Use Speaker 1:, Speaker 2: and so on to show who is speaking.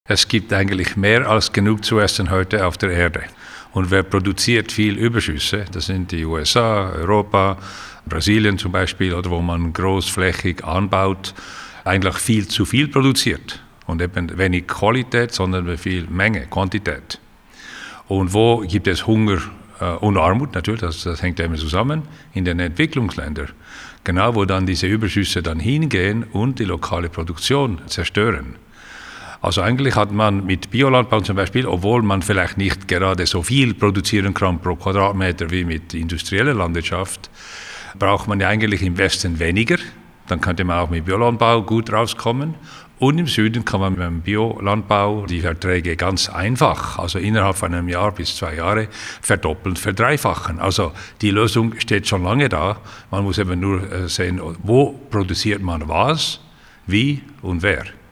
Speaker 1: Es gibt eigentlich mehr als genug zu essen heute auf der Erde. Und wer produziert viel Überschüsse, das sind die USA, Europa, Brasilien zum Beispiel, oder wo man großflächig anbaut, eigentlich viel zu viel produziert. Und eben wenig Qualität, sondern viel Menge, Quantität. Und wo gibt es Hunger und Armut natürlich, das hängt ja immer zusammen, in den Entwicklungsländern. Genau, wo dann diese Überschüsse dann hingehen und die lokale Produktion zerstören. Also eigentlich hat man mit Biolandbau zum Beispiel, obwohl man vielleicht nicht gerade so viel produzieren kann pro Quadratmeter wie mit industrieller Landwirtschaft, braucht man ja eigentlich im Westen weniger. Dann könnte man auch mit Biolandbau gut rauskommen. Und im Süden kann man mit dem Biolandbau die Verträge ganz einfach, also innerhalb von einem Jahr bis 2 Jahre, verdoppeln, verdreifachen. Also die Lösung steht schon lange da. Man muss eben nur sehen, wo produziert man was, wie und wer.